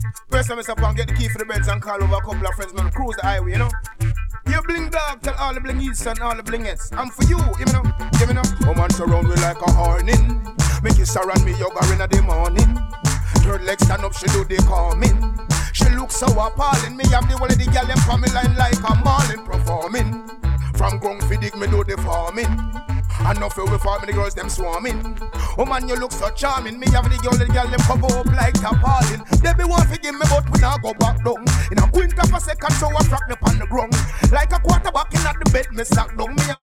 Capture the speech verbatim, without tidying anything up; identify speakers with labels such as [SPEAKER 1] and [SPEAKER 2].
[SPEAKER 1] First time I stop and get the key for the beds and call over a couple of friends, man, cruise the highway, you know. You bling dog, tell all the blingies and all the blingettes. I'm for you, you know, you know. Woman surround me like a horning. Me kiss her and me yoga in the morning. Third leg stand up, she do the calming. She looks so appalling. Me have the whole of the girl them from me line like a marlin performing. From Gong Fidig me do the farming. And no feel we farming, the girls them swarming. Oh man, you look so charming. Me have the girl, the girl them cover up like tarpaulin. They be one for give me, but we not go back down. In a winter for second, so I frack me on the ground. Like a quarterback in at the bed, me sack down. Me